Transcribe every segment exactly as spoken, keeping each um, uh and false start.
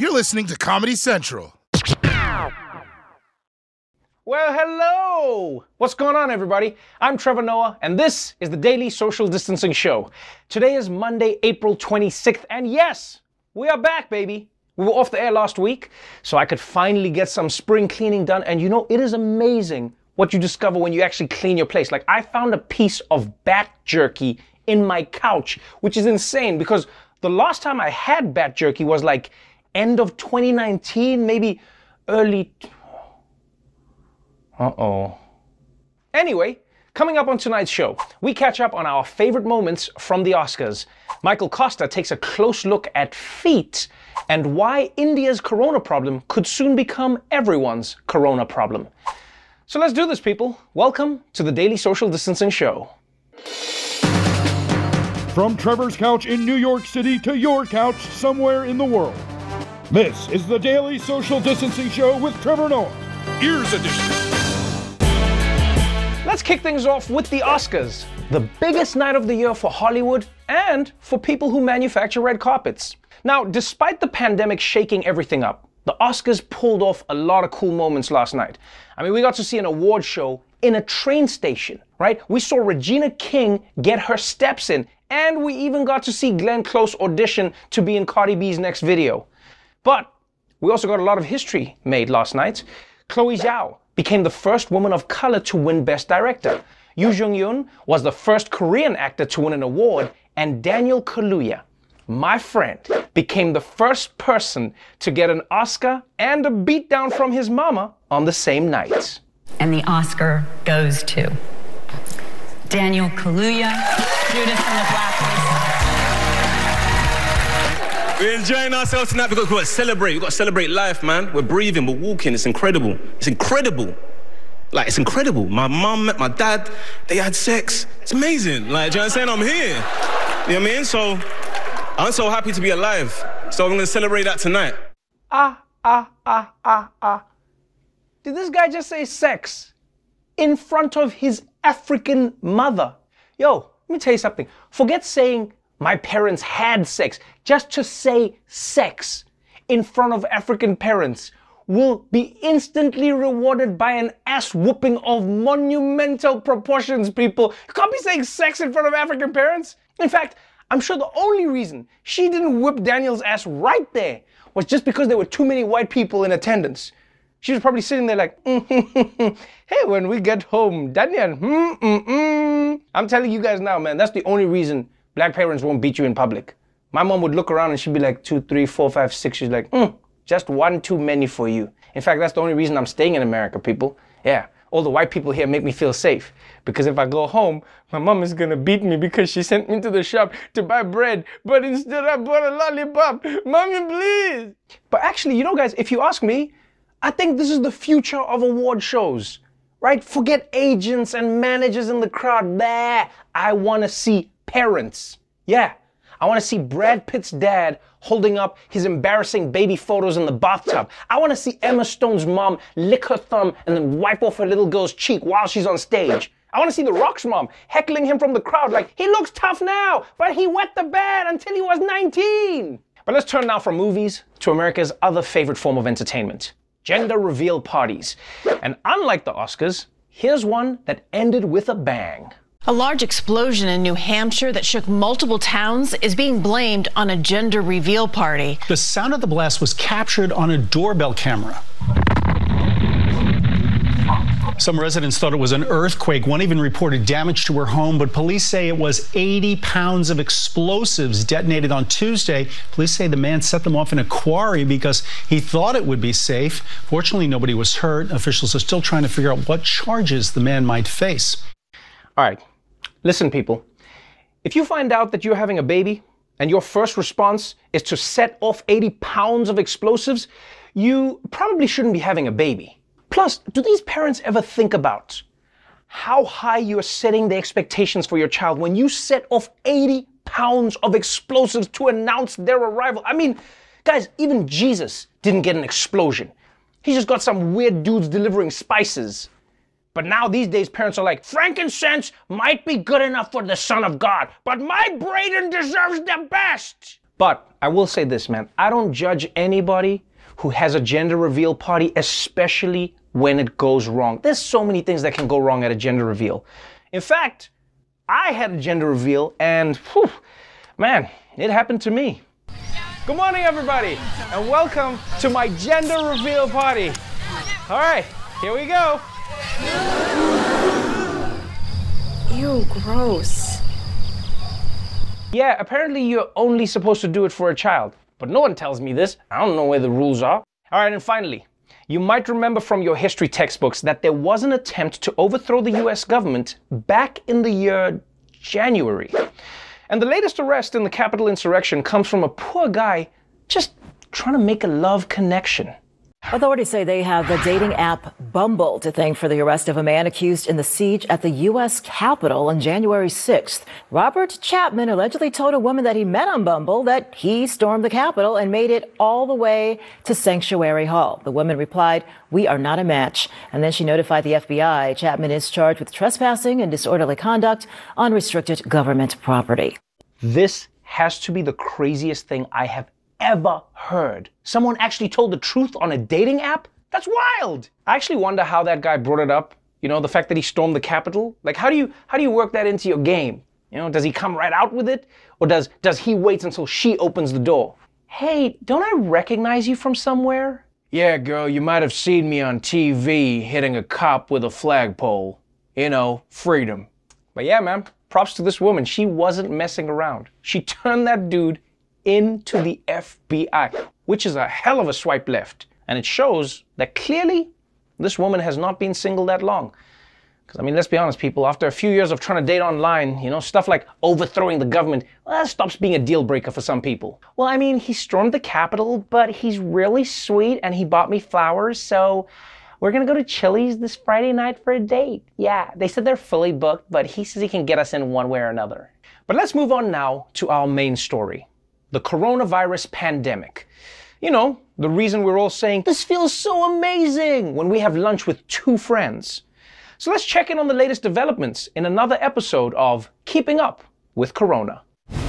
You're listening to Comedy Central. Well, hello! What's going on, everybody? I'm Trevor Noah, and this is the Daily Social Distancing Show. Today is Monday, April twenty-sixth, and yes, we are back, baby. We were off the air last week, so I could finally get some spring cleaning done, and you know, it is amazing what you discover when you actually clean your place. Like, I found a piece of bat jerky in my couch, which is insane, because the last time I had bat jerky was like end of twenty nineteen, maybe early... Uh-oh. Anyway, coming up on tonight's show, we catch up on our favorite moments from the Oscars. Michael Costa takes a close look at feet and why India's corona problem could soon become everyone's corona problem. So let's do this, people. Welcome to the Daily Social Distancing Show. From Trevor's couch in New York City to your couch somewhere in the world. This is the Daily Social Distancing Show with Trevor Noah. Ears Edition. Let's kick things off with the Oscars, the biggest night of the year for Hollywood and for people who manufacture red carpets. Now, despite the pandemic shaking everything up, the Oscars pulled off a lot of cool moments last night. I mean, we got to see an award show in a train station, right? We saw Regina King get her steps in, and we even got to see Glenn Close audition to be in Cardi B's next video. But we also got a lot of history made last night. Chloe Zhao became the first woman of color to win Best Director. Yoo Jung-yoon was the first Korean actor to win an award, and Daniel Kaluuya, my friend, became the first person to get an Oscar and a beatdown from his mama on the same night. And the Oscar goes to Daniel Kaluuya, Judas and the Black Mesa. We're enjoying ourselves tonight because we've got to celebrate. We've got to celebrate life, man. We're breathing, we're walking. It's incredible. It's incredible. Like, it's incredible. My mum met my dad. They had sex. It's amazing. Like, do you know what I'm saying? I'm here. You know what I mean? So, I'm so happy to be alive. So I'm going to celebrate that tonight. Ah, ah, ah, ah, ah. Did this guy just say sex in front of his African mother? Yo, let me tell you something. Forget saying my parents had sex. Just to say sex in front of African parents will be instantly rewarded by an ass whooping of monumental proportions, people. You can't be saying sex in front of African parents. In fact, I'm sure the only reason she didn't whip Daniel's ass right there was just because there were too many white people in attendance. She was probably sitting there like, hey, when we get home, Daniel, hmm, mm, mm. I'm telling you guys now, man, that's the only reason black parents won't beat you in public. My mom would look around and she'd be like, two, three, four, five, six. She's like, mm, just one too many for you. In fact, that's the only reason I'm staying in America, people. Yeah, all the white people here make me feel safe. Because if I go home, my mom is gonna beat me because she sent me to the shop to buy bread, but instead I bought a lollipop. Mommy, please. But actually, you know, guys, if you ask me, I think this is the future of award shows, right? Forget agents and managers in the crowd. Bah, I wanna see parents. Yeah, I want to see Brad Pitt's dad holding up his embarrassing baby photos in the bathtub. I want to see Emma Stone's mom lick her thumb and then wipe off her little girl's cheek while she's on stage. I want to see The Rock's mom heckling him from the crowd like, he looks tough now, but he wet the bed until he was nineteen. But let's turn now from movies to America's other favorite form of entertainment, gender reveal parties. And unlike the Oscars, here's one that ended with a bang. A large explosion in New Hampshire that shook multiple towns is being blamed on a gender reveal party. The sound of the blast was captured on a doorbell camera. Some residents thought it was an earthquake. One even reported damage to her home, but police say it was eighty pounds of explosives detonated on Tuesday. Police say the man set them off in a quarry because he thought it would be safe. Fortunately, nobody was hurt. Officials are still trying to figure out what charges the man might face. All right. Listen, people, if you find out that you're having a baby and your first response is to set off eighty pounds of explosives, you probably shouldn't be having a baby. Plus, do these parents ever think about how high you're setting the expectations for your child when you set off eighty pounds of explosives to announce their arrival? I mean, guys, even Jesus didn't get an explosion. He just got some weird dudes delivering spices. But now these days, parents are like, frankincense might be good enough for the Son of God, but my Brayden deserves the best. But I will say this, man. I don't judge anybody who has a gender reveal party, especially when it goes wrong. There's so many things that can go wrong at a gender reveal. In fact, I had a gender reveal and, whew, man, it happened to me. Good morning, everybody, and welcome to my gender reveal party. All right, here we go. Ew, gross. Yeah, apparently you're only supposed to do it for a child, but no one tells me this. I don't know where the rules are. All right, and finally, you might remember from your history textbooks that there was an attempt to overthrow the U S government back in the year January. And the latest arrest in the Capitol insurrection comes from a poor guy just trying to make a love connection. Authorities say they have the dating app Bumble to thank for the arrest of a man accused in the siege at the U S Capitol on January sixth. Robert Chapman allegedly told a woman that he met on Bumble that he stormed the Capitol and made it all the way to Sanctuary Hall. The woman replied, "We are not a match." And then she notified the F B I. Chapman is charged with trespassing and disorderly conduct on restricted government property. This has to be the craziest thing I have ever heard. Someone actually told the truth on a dating app? That's wild. I actually wonder how that guy brought it up. You know, the fact that he stormed the Capitol. Like, how do you how do you work that into your game? You know, does he come right out with it? Or does does he wait until she opens the door? Hey, don't I recognize you from somewhere? Yeah, girl, you might have seen me on T V hitting a cop with a flagpole. You know, freedom. But yeah, man, props to this woman. She wasn't messing around. She turned that dude into the F B I, which is a hell of a swipe left. And it shows that clearly this woman has not been single that long. Because, I mean, let's be honest, people, after a few years of trying to date online, you know, stuff like overthrowing the government, well, that stops being a deal breaker for some people. Well, I mean, he stormed the Capitol, but he's really sweet and he bought me flowers, so we're gonna go to Chili's this Friday night for a date. Yeah, they said they're fully booked, but he says he can get us in one way or another. But let's move on now to our main story. The coronavirus pandemic. You know, the reason we're all saying, this feels so amazing when we have lunch with two friends. So let's check in on the latest developments in another episode of Keeping Up with Corona.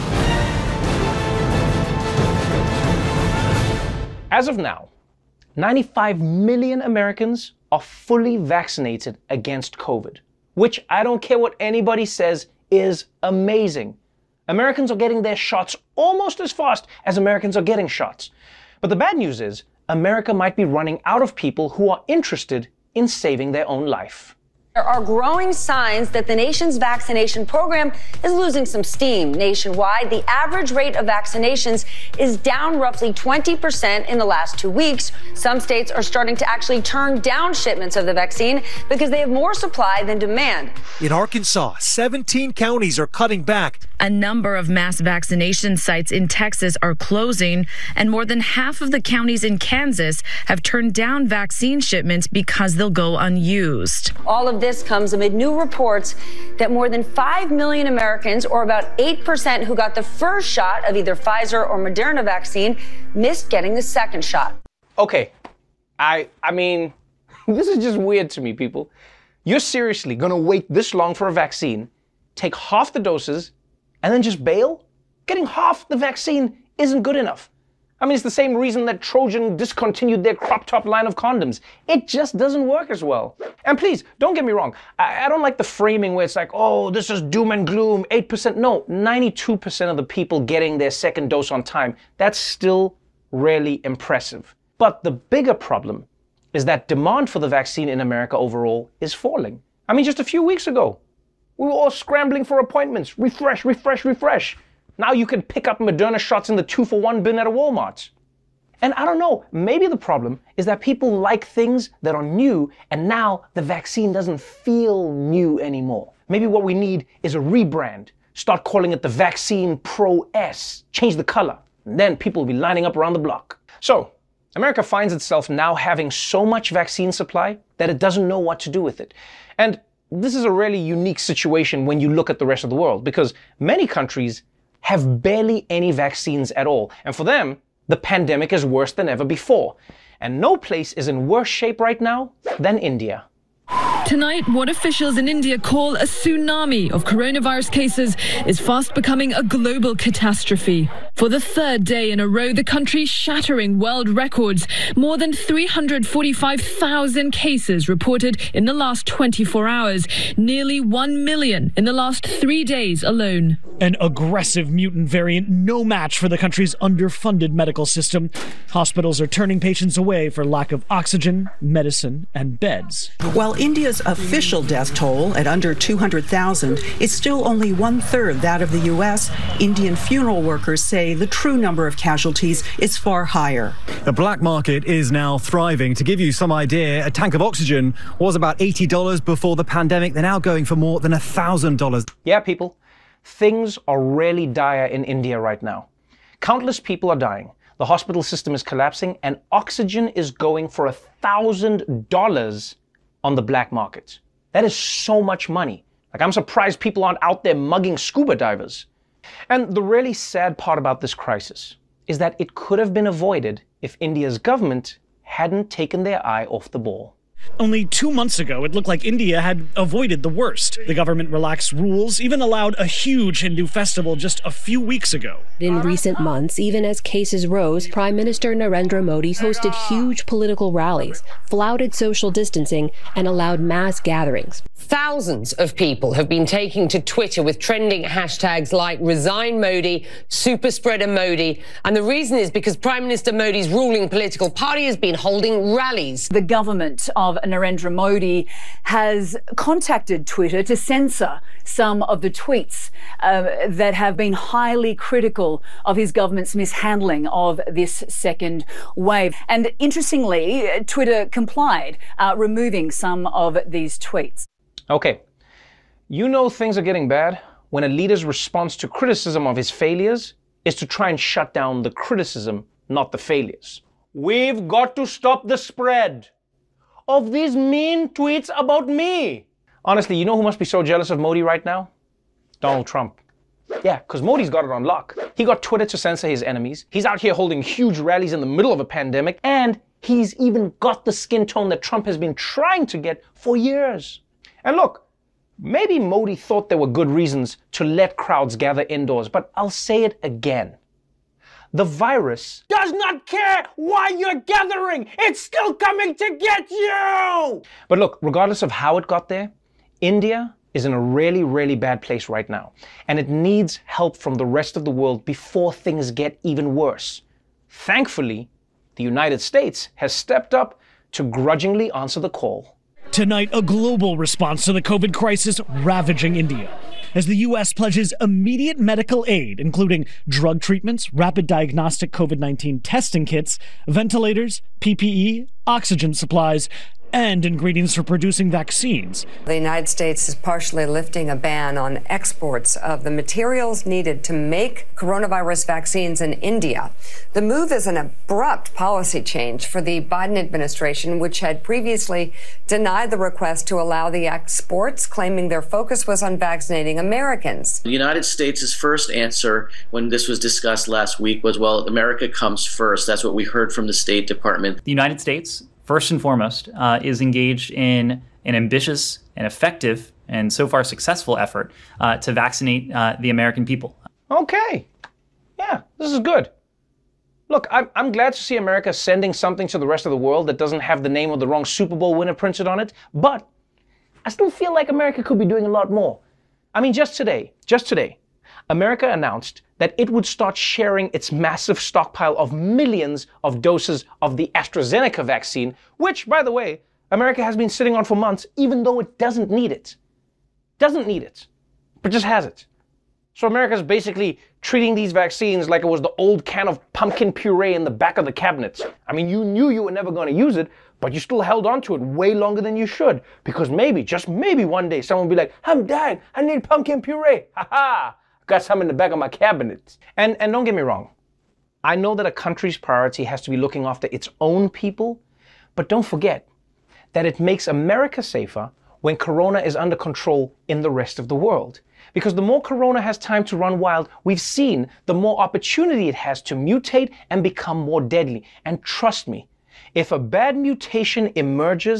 As of now, ninety-five million Americans are fully vaccinated against COVID, which I don't care what anybody says is amazing. Americans are getting their shots almost as fast as Americans are getting shots. But the bad news is, America might be running out of people who are interested in saving their own life. There are growing signs that the nation's vaccination program is losing some steam. Nationwide, the average rate of vaccinations is down roughly twenty percent in the last two weeks. Some states are starting to actually turn down shipments of the vaccine because they have more supply than demand. In Arkansas, seventeen counties are cutting back. A number of mass vaccination sites in Texas are closing, and more than half of the counties in Kansas have turned down vaccine shipments because they'll go unused. All of this comes amid new reports that more than five million Americans, or about eight percent who got the first shot of either Pfizer or Moderna vaccine, missed getting the second shot. Okay, I, I mean, this is just weird to me, people. You're seriously gonna wait this long for a vaccine, take half the doses, and then just bail? Getting half the vaccine isn't good enough. I mean, it's the same reason that Trojan discontinued their crop top line of condoms. It just doesn't work as well. And please, don't get me wrong. I, I don't like the framing where it's like, oh, this is doom and gloom, eight percent. No, ninety-two percent of the people getting their second dose on time. That's still really impressive. But the bigger problem is that demand for the vaccine in America overall is falling. I mean, just a few weeks ago, we were all scrambling for appointments. Refresh, refresh, refresh. Now you can pick up Moderna shots in the two for one bin at a Walmart. And I don't know, maybe the problem is that people like things that are new, and now the vaccine doesn't feel new anymore. Maybe what we need is a rebrand. Start calling it the Vaccine Pro S. Change the color, and then people will be lining up around the block. So, America finds itself now having so much vaccine supply that it doesn't know what to do with it. And this is a really unique situation when you look at the rest of the world, because many countries have barely any vaccines at all. And for them, the pandemic is worse than ever before. And no place is in worse shape right now than India. Tonight, what officials in India call a tsunami of coronavirus cases is fast becoming a global catastrophe. For the third day in a row, the country shattering world records. More than three hundred forty-five thousand cases reported in the last twenty-four hours. Nearly one million in the last three days alone. An aggressive mutant variant, no match for the country's underfunded medical system. Hospitals are turning patients away for lack of oxygen, medicine, and beds. While India's official death toll at under two hundred thousand is still only one-third that of the U S, Indian funeral workers say the true number of casualties is far higher. The black market is now thriving. To give you some idea, a tank of oxygen was about eighty dollars before the pandemic. They're now going for more than one thousand dollars. Yeah, people, things are really dire in India right now. Countless people are dying. The hospital system is collapsing, and oxygen is going for one thousand dollars on the black market. That is so much money. Like, I'm surprised people aren't out there mugging scuba divers. And the really sad part about this crisis is that it could have been avoided if India's government hadn't taken their eye off the ball. Only two months ago, it looked like India had avoided the worst. The government relaxed rules, even allowed a huge Hindu festival just a few weeks ago. In recent months, even as cases rose, Prime Minister Narendra Modi hosted huge political rallies, flouted social distancing, and allowed mass gatherings. Thousands of people have been taking to Twitter with trending hashtags like Resign Modi, Super Spreader Modi, and the reason is because Prime Minister Modi's ruling political party has been holding rallies. The government of Narendra Modi has contacted Twitter to censor some of the tweets uh, that have been highly critical of his government's mishandling of this second wave. And interestingly, Twitter complied, uh, removing some of these tweets. Okay, you know things are getting bad when a leader's response to criticism of his failures is to try and shut down the criticism, not the failures. We've got to stop the spread of these mean tweets about me. Honestly, you know who must be so jealous of Modi right now? Donald Trump. Yeah, because Modi's got it on lock. He got Twitter to censor his enemies. He's out here holding huge rallies in the middle of a pandemic. And he's even got the skin tone that Trump has been trying to get for years. And look, maybe Modi thought there were good reasons to let crowds gather indoors, but I'll say it again. The virus does not care why you're gathering. It's still coming to get you. But look, regardless of how it got there, India is in a really, really bad place right now. And it needs help from the rest of the world before things get even worse. Thankfully, the United States has stepped up to grudgingly answer the call. Tonight, a global response to the COVID crisis ravaging India, as the U S pledges immediate medical aid, including drug treatments, rapid diagnostic COVID nineteen testing kits, ventilators, P P E, oxygen supplies, and ingredients for producing vaccines. The United States is partially lifting a ban on exports of the materials needed to make coronavirus vaccines in India. The move is an abrupt policy change for the Biden administration, which had previously denied the request to allow the exports, claiming their focus was on vaccinating Americans. The United States' first answer when this was discussed last week was, well, America comes first. That's what we heard from the State Department. The United States, first and foremost, uh, is engaged in an ambitious and effective and so far successful effort uh, to vaccinate uh, the American people. Okay. Yeah, this is good. Look, I'm, I'm glad to see America sending something to the rest of the world that doesn't have the name of the wrong Super Bowl winner printed on it, but I still feel like America could be doing a lot more. I mean, just today, just today, America announced that it would start sharing its massive stockpile of millions of doses of the AstraZeneca vaccine, which, by the way, America has been sitting on for months, even though it doesn't need it. Doesn't need it, but just has it. So America's basically treating these vaccines like it was the old can of pumpkin puree in the back of the cabinet. I mean, you knew you were never going to use it, but you still held on to it way longer than you should, because maybe, just maybe one day, someone will be like, I'm dying, I need pumpkin puree, ha ha! Got some in the back of my cabinet. And, and don't get me wrong, I know that a country's priority has to be looking after its own people, but don't forget that it makes America safer when Corona is under control in the rest of the world. Because the more Corona has time to run wild, we've seen the more opportunity it has to mutate and become more deadly. And trust me, if a bad mutation emerges,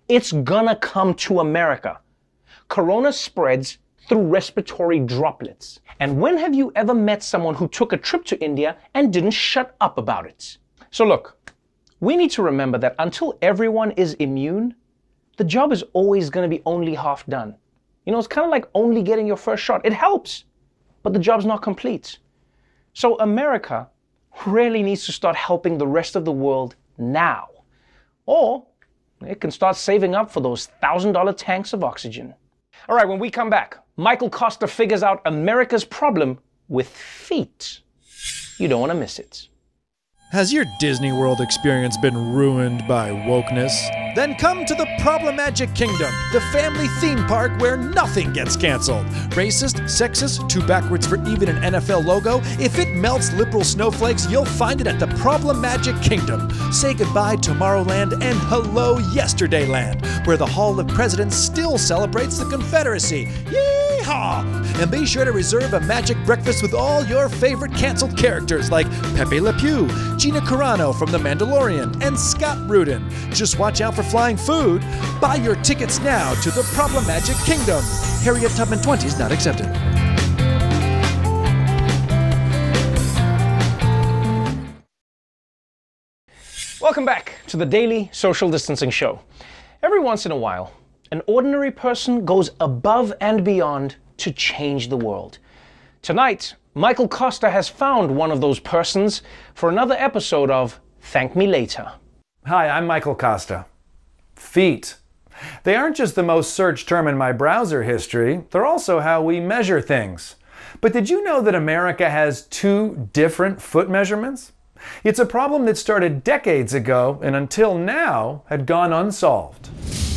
It's gonna come to America. Corona spreads through respiratory droplets. And when have you ever met someone who took a trip to India and didn't shut up about it? So look, we need to remember that until everyone is immune, the job is always going to be only half done. You know, it's kind of like only getting your first shot. It helps, but the job's not complete. So America really needs to start helping the rest of the world now. Or it can start saving up for those one thousand dollar tanks of oxygen. All right, when we come back, Michael Koster figures out America's problem with feet. You don't want to miss it. Has your Disney World experience been ruined by wokeness? Then come to the Problemagic Kingdom, the family theme park where nothing gets canceled. Racist, sexist, too backwards for even an N F L logo? If it melts liberal snowflakes, you'll find it at the Problemagic Kingdom. Say goodbye Tomorrowland and hello Yesterdayland, where the Hall of Presidents still celebrates the Confederacy. Yeehaw! And be sure to reserve a magic breakfast with all your favorite canceled characters like Pepe Le Pew, Gina Carano from The Mandalorian, and Scott Rudin. Just watch out for flying food. Buy your tickets now to the Problemagic Kingdom. Harriet Tubman twenties not accepted. Welcome back to the Daily Social Distancing Show. Every once in a while, an ordinary person goes above and beyond to change the world. Tonight, Michael Koster has found one of those persons for another episode of Thank Me Later. Hi, I'm Michael Koster. Feet. They aren't just the most searched term in my browser history, they're also how we measure things. But did you know that America has two different foot measurements? It's a problem that started decades ago and until now had gone unsolved.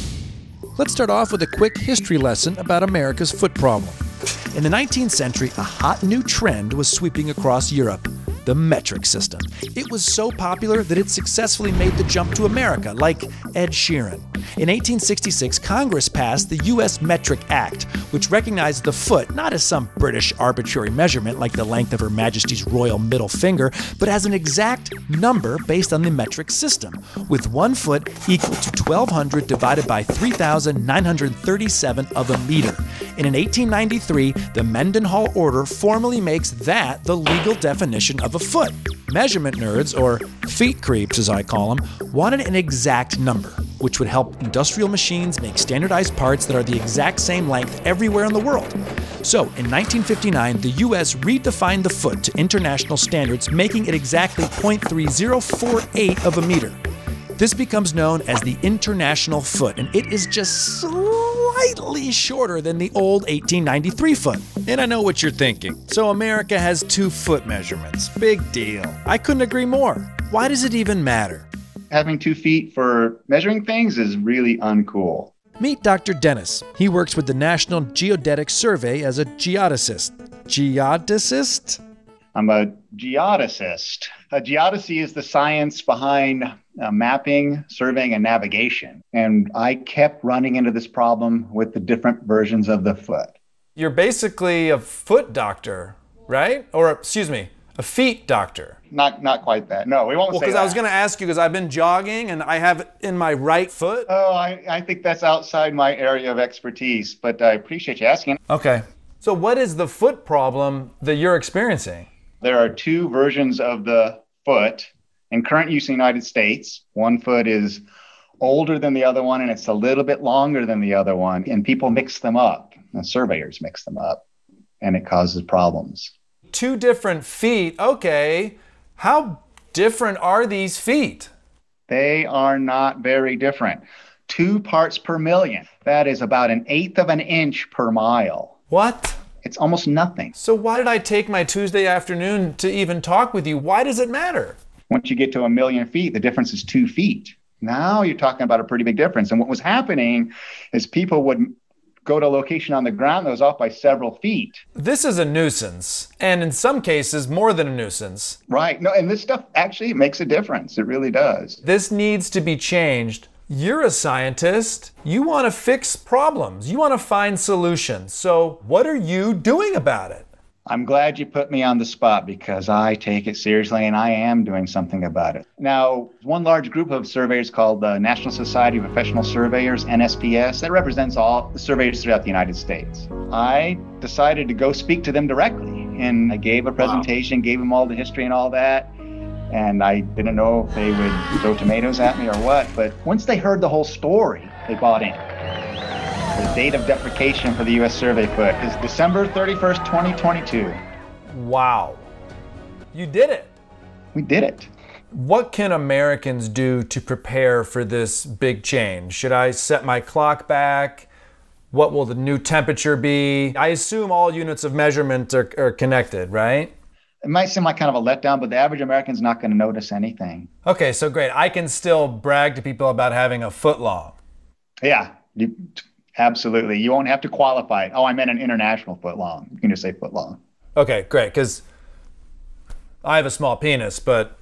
Let's start off with a quick history lesson about America's foot problem. In the nineteenth century, a hot new trend was sweeping across Europe: the metric system. It was so popular that it successfully made the jump to America, like Ed Sheeran. In eighteen sixty-six, Congress passed the U S Metric Act, which recognized the foot not as some British arbitrary measurement like the length of Her Majesty's royal middle finger, but as an exact number based on the metric system, with one foot equal to twelve hundred divided by three thousand nine hundred thirty-seven of a meter. And in eighteen ninety-three, the Mendenhall Order formally makes that the legal definition of a foot. Measurement nerds, or feet creeps as I call them, wanted an exact number, which would help industrial machines make standardized parts that are the exact same length everywhere in the world. So, in nineteen fifty-nine, the U S redefined the foot to international standards, making it exactly zero point three zero four eight of a meter. This becomes known as the International Foot, and it is just slightly shorter than the old eighteen ninety-three foot. And I know what you're thinking. So America has two foot measurements. Big deal. I couldn't agree more. Why does it even matter? Having two feet for measuring things is really uncool. Meet Doctor Dennis. He works with the National Geodetic Survey as a geodesist. Geodesist? I'm a geodesist. A geodesy is the science behind uh, mapping, surveying, and navigation. And I kept running into this problem with the different versions of the foot. You're basically a foot doctor, right? Or, excuse me, a feet doctor. Not not quite that. No, we won't well, say that. Well, because I was going to ask you, because I've been jogging and I have it in my right foot. Oh, I, I think that's outside my area of expertise, but I appreciate you asking. Okay. So what is the foot problem that you're experiencing? There are two versions of the foot in current use in the United States. One foot is older than the other one, and it's a little bit longer than the other one. And people mix them up. The surveyors mix them up, and it causes problems. Two different feet. Okay. How different are these feet? They are not very different. Two parts per million. That is about an eighth of an inch per mile. What? It's almost nothing. So why did I take my Tuesday afternoon to even talk with you? Why does it matter? Once you get to a million feet, the difference is two feet. Now you're talking about a pretty big difference. And what was happening is people would go to a location on the ground that was off by several feet. This is a nuisance, and in some cases, more than a nuisance. Right. No, and this stuff actually makes a difference. It really does. This needs to be changed. You're a scientist. You want to fix problems. You want to find solutions. So what are you doing about it? I'm glad you put me on the spot because I take it seriously and I am doing something about it. Now, one large group of surveyors called the National Society of Professional Surveyors, N S P S, that represents all the surveyors throughout the United States. I decided to go speak to them directly, and I gave a presentation, wow. gave them all the history and all that, and I didn't know if they would throw tomatoes at me or what, but once they heard the whole story, they bought in. The date of deprecation for the U S survey foot is December thirty-first, twenty twenty-two. Wow. You did it. We did it. What can Americans do to prepare for this big change? Should I set my clock back? What will the new temperature be? I assume all units of measurement are, are connected, right? It might seem like kind of a letdown, but the average American's not going to notice anything. Okay, so great. I can still brag to people about having a foot long. Yeah. You, Absolutely. You won't have to qualify it. Oh, I meant an international foot long. You can just say foot long. Okay, great. Because I have a small penis, but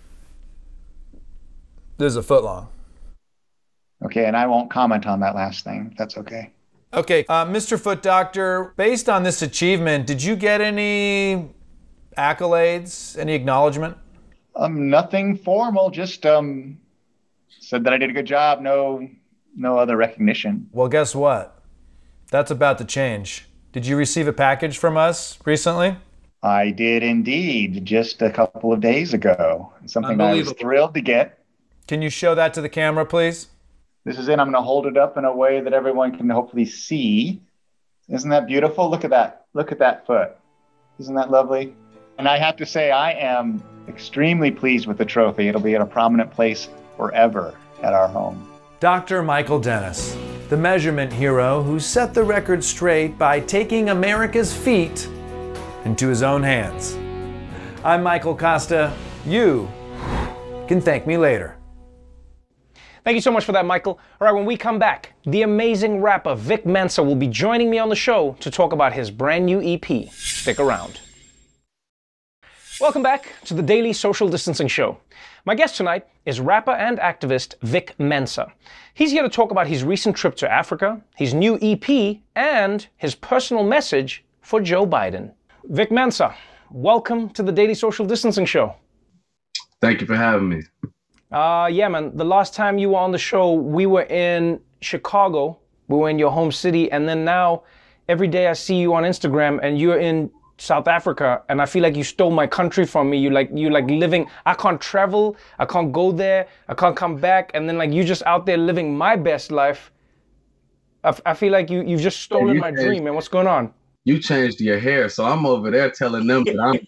this is a foot long. Okay, and I won't comment on that last thing. That's okay. Okay, uh, Mister Foot Doctor, based on this achievement, did you get any accolades, any acknowledgement? Um, nothing formal. Just um, said that I did a good job. No. No other recognition. Well, guess what? That's about to change. Did you receive a package from us recently? I did indeed, just a couple of days ago. Something I was thrilled to get. Can you show that to the camera, please? This is it. I'm going to hold it up in a way that everyone can hopefully see. Isn't that beautiful? Look at that. Look at that foot. Isn't that lovely? And I have to say, I am extremely pleased with the trophy. It'll be at a prominent place forever at our home. Doctor Michael Dennis, the measurement hero who set the record straight by taking America's feet into his own hands. I'm Michael Costa. You can thank me later. Thank you so much for that, Michael. All right, when we come back, the amazing rapper Vic Mensa will be joining me on the show to talk about his brand new E P. Stick around. Welcome back to the Daily Social Distancing Show. My guest tonight is rapper and activist Vic Mensa. He's here to talk about his recent trip to Africa, his new E P, and his personal message for Joe Biden. Vic Mensa, welcome to the Daily Social Distancing Show. Thank you for having me. Uh, yeah, man. The last time you were on the show, we were in Chicago. We were in your home city. And then now, every day I see you on Instagram and you're in South Africa, and I feel like you stole my country from me. You like you like living. I can't travel. I can't go there. I can't come back. And then like you just out there living my best life. I, f- I feel like you you've just stolen you my changed, dream, man. What's going on? You changed your hair, so I'm over there telling them that I'm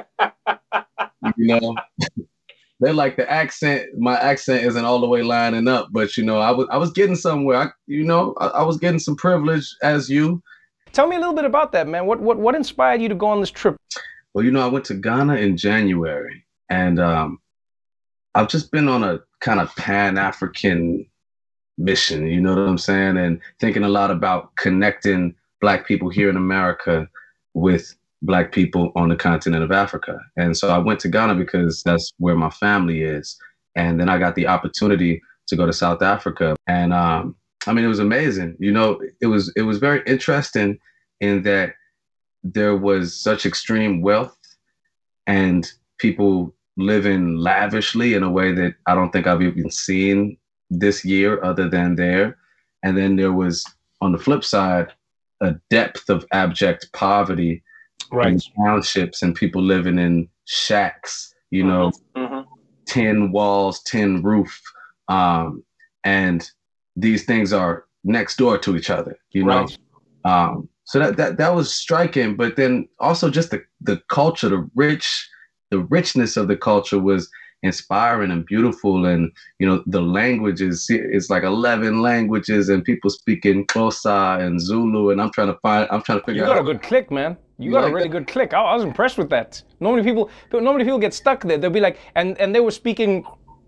you. You know, they're like the accent. My accent isn't all the way lining up, but you know, I was I was getting somewhere. I, you know, I, I was getting some privilege as you. Tell me a little bit about that, man. What what what inspired you to go on this trip? Well, you know, I went to Ghana in January, and um, I've just been on a kind of Pan-African mission, you know what I'm saying? And thinking a lot about connecting Black people here in America with Black people on the continent of Africa. And so I went to Ghana because that's where my family is. And then I got the opportunity to go to South Africa. And um, I mean, it was amazing. You know, it was it was very interesting in that there was such extreme wealth and people living lavishly in a way that I don't think I've even seen this year other than there. And then there was, on the flip side, a depth of abject poverty, right, in townships and people living in shacks, you know, mm-hmm. tin walls, tin roof. Um, and these things are next door to each other, you know? Right. Um, so that, that, that was striking, but then also just the, the culture, the rich, the richness of the culture was inspiring and beautiful. And, you know, the languages, it's like eleven languages and people speaking Xhosa and Zulu. And I'm trying to find, I'm trying to figure out. You got out a good click, man. You, you got like a really that? good click. I, I was impressed with that. Normally people, normally people get stuck there. They'll be like, and, and they were speaking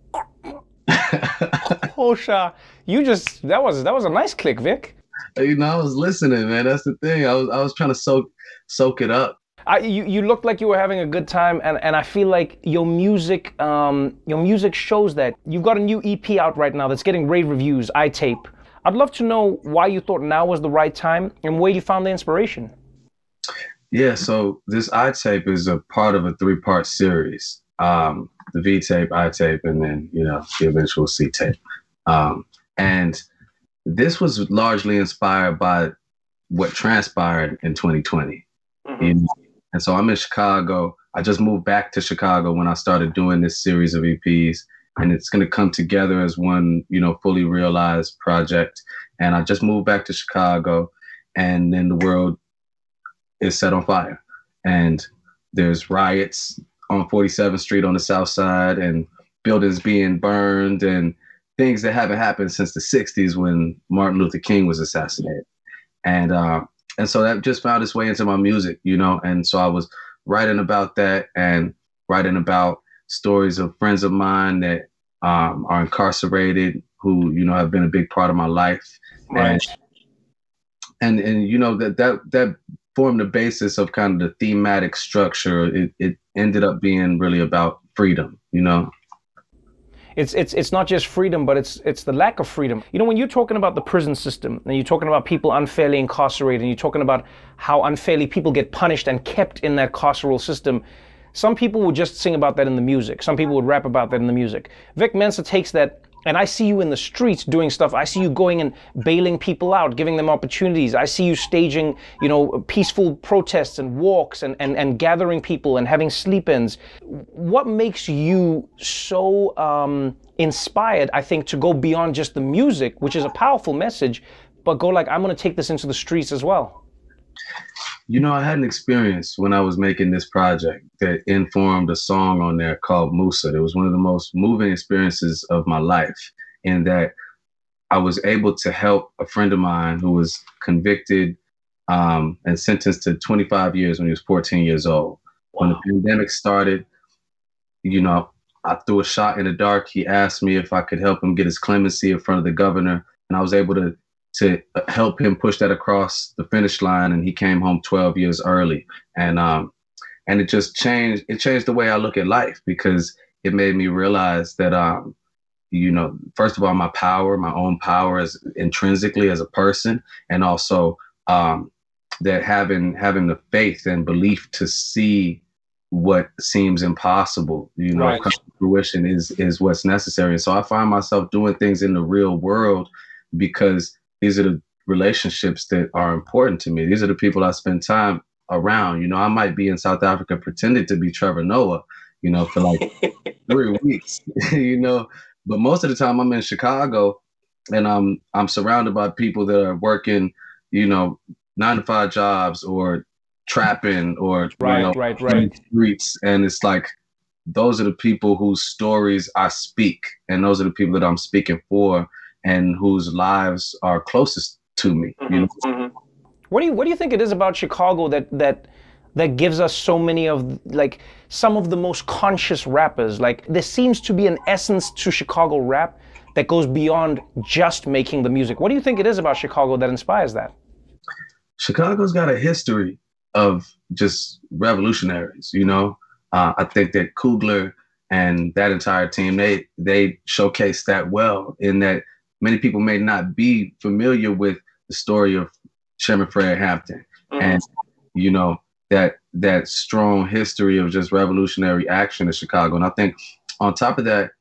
Xhosa. You just, that was, that was a nice click, Vic. You know, I was listening, man. That's the thing. I was, I was trying to soak, soak it up. I, you, you looked like you were having a good time, and, and I feel like your music, um, your music shows that. You've got a new E P out right now that's getting rave reviews, iTape. I'd love to know why you thought now was the right time and where you found the inspiration. Yeah, so this I-Tape is a part of a three-part series. Um, the V-Tape, I-Tape, and then, you know, the eventual C-Tape. Um, and this was largely inspired by what transpired in twenty twenty. Mm-hmm. You know? And so I'm in Chicago. I just moved back to Chicago when I started doing this series of E Ps, and it's going to come together as one, you know, fully realized project. And I just moved back to Chicago, and then the world is set on fire. And there's riots on forty-seventh Street on the South Side, and buildings being burned, and things that haven't happened since the sixties when Martin Luther King was assassinated. And uh, and so that just found its way into my music, you know. And so I was writing about that and writing about stories of friends of mine that um, are incarcerated, who, you know, have been a big part of my life. Right. And, and, and you know, that, that, that formed the basis of kind of the thematic structure. It, it ended up being really about freedom, you know. It's it's it's not just freedom, but it's it's the lack of freedom. You know, when you're talking about the prison system, and you're talking about people unfairly incarcerated, and you're talking about how unfairly people get punished and kept in that carceral system, some people would just sing about that in the music. Some people would rap about that in the music. Vic Mensa takes that, and I see you in the streets doing stuff. I see you going and bailing people out, giving them opportunities. I see you staging, you know, peaceful protests and walks and, and, and gathering people and having sleep-ins. What makes you so um, inspired, I think, to go beyond just the music, which is a powerful message, but go like, I'm going to take this into the streets as well? You know, I had an experience when I was making this project that informed a song on there called Musa. It was one of the most moving experiences of my life, in that I was able to help a friend of mine who was convicted um, and sentenced to twenty-five years when he was fourteen years old. Wow. When the pandemic started, you know, I threw a shot in the dark. He asked me if I could help him get his clemency in front of the governor, and I was able to to help him push that across the finish line, and he came home twelve years early. And um, and it just changed, it changed the way I look at life, because it made me realize that, um, you know, first of all, my power, my own power as intrinsically as a person, and also um, that having having the faith and belief to see what seems impossible, you know, right, come to fruition is is what's necessary. And so I find myself doing things in the real world because these are the relationships that are important to me. These are the people I spend time around. You know, I might be in South Africa pretending to be Trevor Noah, you know, for like three weeks, you know, but most of the time I'm in Chicago, and I'm I'm surrounded by people that are working, you know, nine to five jobs or trapping or right, you know, right, right. streets. And it's like, those are the people whose stories I speak, and those are the people that I'm speaking for, and whose lives are closest to me. Mm-hmm, you know? Mm-hmm. What do you what do you think it is about Chicago that that that gives us so many of, like, some of the most conscious rappers? Like, there seems to be an essence to Chicago rap that goes beyond just making the music. What do you think it is about Chicago that inspires that? Chicago's got a history of just revolutionaries, you know? Uh, I think that Coogler and that entire team, they they showcased that well, in that many people may not be familiar with the story of Chairman Fred Hampton, mm-hmm. and, you know, that that strong history of just revolutionary action in Chicago. And I think on top of that,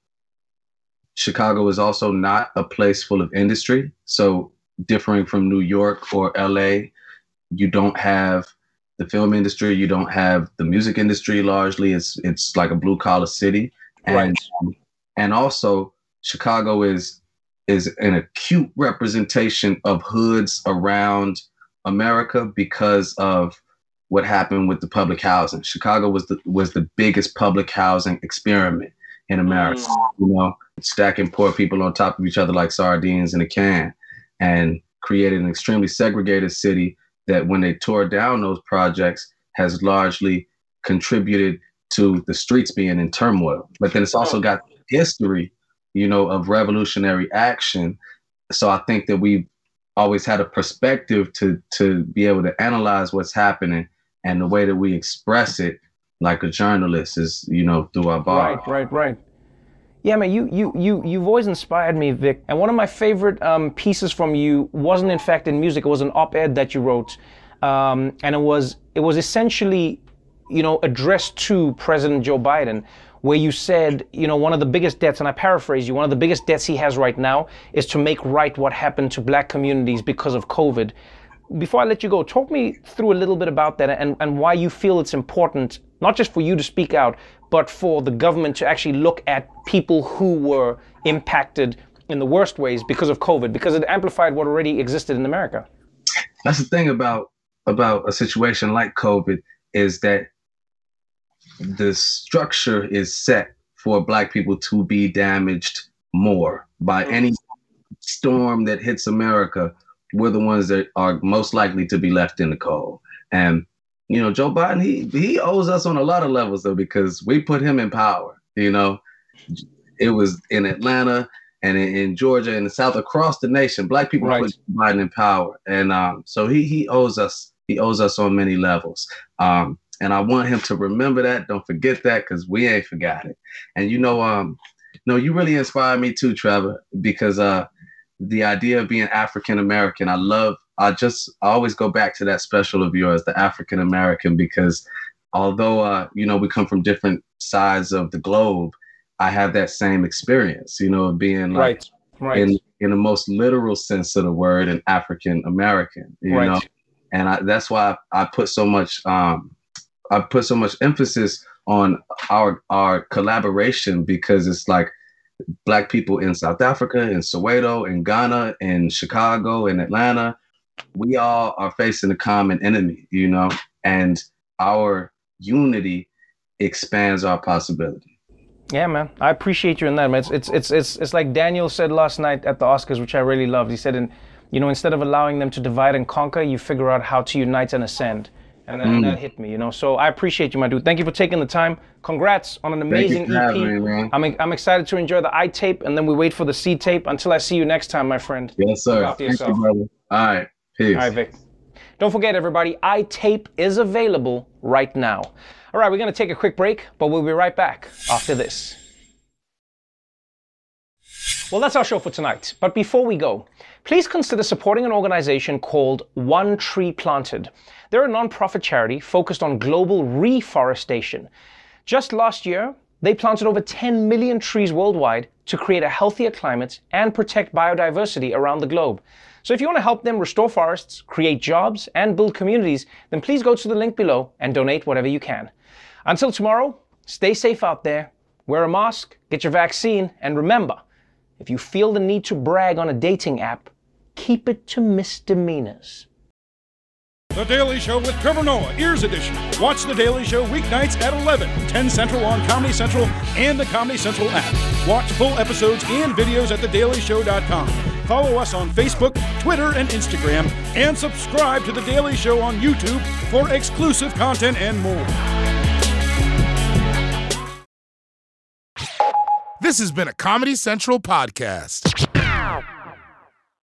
Chicago is also not a place full of industry. So differing from New York or L A, you don't have the film industry, you don't have the music industry largely. It's it's like a blue collar city. And, right. and also Chicago is is an acute representation of hoods around America because of what happened with the public housing. Chicago was the was the biggest public housing experiment in America, mm. you know, stacking poor people on top of each other like sardines in a can, and created an extremely segregated city that, when they tore down those projects, has largely contributed to the streets being in turmoil. But then it's also got history, you know, of revolutionary action. So I think that we've always had a perspective to to be able to analyze what's happening, and the way that we express it, like a journalist, is, you know, through our bar. Right, right, right. Yeah, man, you you you you've always inspired me, Vic. And one of my favorite um, pieces from you wasn't, in fact, in music. It was an op-ed that you wrote um, and it was it was essentially, you know, addressed to President Joe Biden, where you said, you know, one of the biggest debts, and I paraphrase you, one of the biggest debts he has right now is to make right what happened to black communities because of COVID. Before I let you go, talk me through a little bit about that and, and why you feel it's important, not just for you to speak out, but for the government to actually look at people who were impacted in the worst ways because of COVID, because it amplified what already existed in America. That's the thing about about a situation like COVID, is that the structure is set for black people to be damaged more by any storm that hits America. We're the ones that are most likely to be left in the cold. And, you know, Joe Biden, he he owes us on a lot of levels, though, because we put him in power. You know, it was in Atlanta and in, in Georgia and the South, across the nation, black people right. put Biden in power. And um, so he he owes us, he owes us on many levels. Um, and I want him to remember that. Don't forget that, because we ain't forgot it. And, you know, um, no, you really inspired me too, Trevor, because uh, the idea of being African-American, I love, I just I always go back to that special of yours, the African-American, because although, uh, you know, we come from different sides of the globe, I have that same experience, you know, of being like, right, right. in in the most literal sense of the word, an African-American, you right. know, and I, that's why I, I put so much, um, I put so much emphasis on our our collaboration, because it's like black people in South Africa, in Soweto, in Ghana, in Chicago, in Atlanta, we all are facing a common enemy, you know, and our unity expands our possibility. Yeah, man, I appreciate you in that, man. It's it's it's it's, it's like Daniel said last night at the Oscars, which I really loved. He said, in, you know, instead of allowing them to divide and conquer, you figure out how to unite and ascend. And that, mm. that hit me, you know. So I appreciate you, my dude. Thank you for taking the time. Congrats on an amazing E P. Me, I'm I'm excited to enjoy the I tape, and then we wait for the C tape. Until I see you next time, my friend. Yes, sir. Look after yourself. You, brother. All right. Peace. All right, Vic. Don't forget, everybody, I tape is available right now. All right, we're going to take a quick break, but we'll be right back after this. Well, that's our show for tonight. But before we go, please consider supporting an organization called One Tree Planted. They're a nonprofit charity focused on global reforestation. Just last year, they planted over ten million trees worldwide to create a healthier climate and protect biodiversity around the globe. So if you want to help them restore forests, create jobs, and build communities, then please go to the link below and donate whatever you can. Until tomorrow, stay safe out there, wear a mask, get your vaccine, and remember, if you feel the need to brag on a dating app, keep it to misdemeanors. The Daily Show with Trevor Noah, Ears Edition. Watch The Daily Show weeknights at eleven, ten Central on Comedy Central and the Comedy Central app. Watch full episodes and videos at the daily show dot com. Follow us on Facebook, Twitter, and Instagram, and subscribe to The Daily Show on YouTube for exclusive content and more. This has been a Comedy Central podcast.